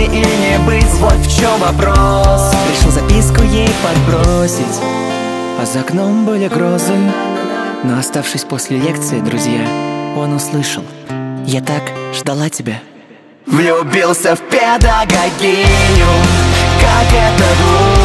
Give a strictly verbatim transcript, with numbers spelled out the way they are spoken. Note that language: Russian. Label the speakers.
Speaker 1: или не быть, вот в чем вопрос. Решил записку ей подбросить, а за окном были грозы. Но оставшись после лекции, друзья, он услышал: я так ждала тебя. Влюбился в педагогиню, как это глупо.